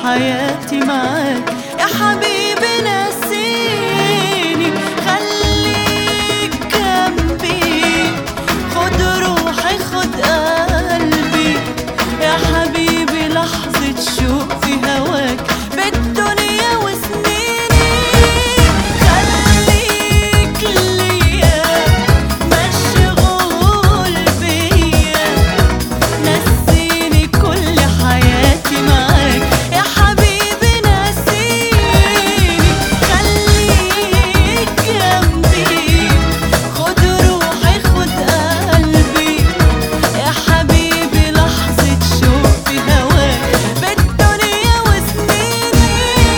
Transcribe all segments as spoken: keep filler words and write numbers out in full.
حياتي معاك يا حبيبي. نسيني خليك جنبي، خد روحي خد قلبي يا حبيبي. لحظة شوق في هواك بالدنيا وسنيني. خليك ليا مشغول بيا، نسيني كل حياتي معاك يا حبيبي. نسيني خليك جنبي، خد روحي خد قلبي يا حبيبي. لحظة شوق في هواك بالدنيا وسنيني.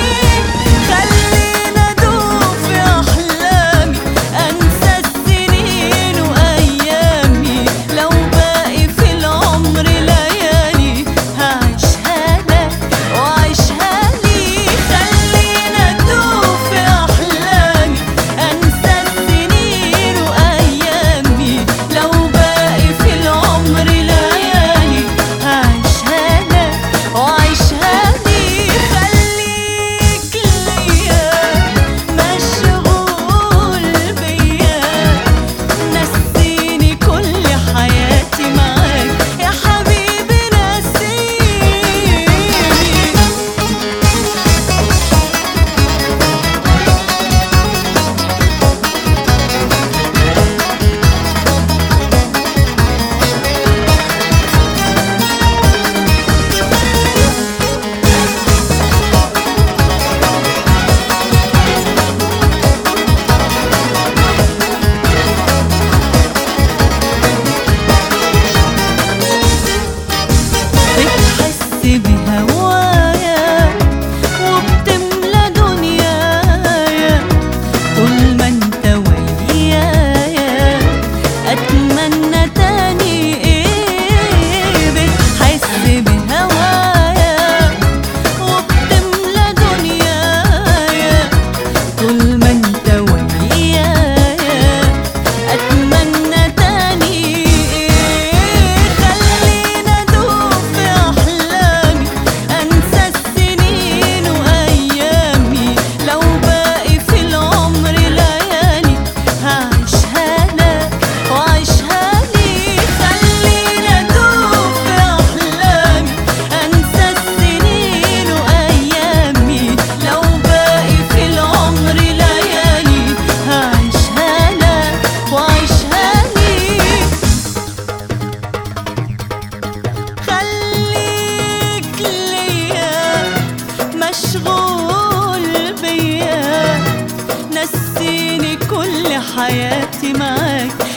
خلينا ادوب في احلامي، انسى السنين وايامي. لو باقي في العمر ليالي هعيشها لك وعيشها لي. خلينا ادوب في احلامي، انسى السنين وايامي. لو باقي في العمر ليالي هعيشها لك وعيشها لي. خليك ليا مشغول بيا، نسيني كل حياتي معاك يا حبيبي. نسيني بتحس بهوايا وبتملى دنيايا. طول ما انت ويايا اتمنى تاني ايه. بتحس بهوايا وبتملى دنيايا. طول ما انت ويايا اتمنى تاني ايه. خلينا ادوب في احلامي، انسى السنين وايامي. لو باقي في العمر ليالي هعيشها لك وعيشها لي. خلينا ادوب في احلامي، انسى السنين وايامي. لو باقي في العمر ليالي هعيشها لك وعيشها لي. خليك ليا مشغول بيا، نسيني كل حياتي معاك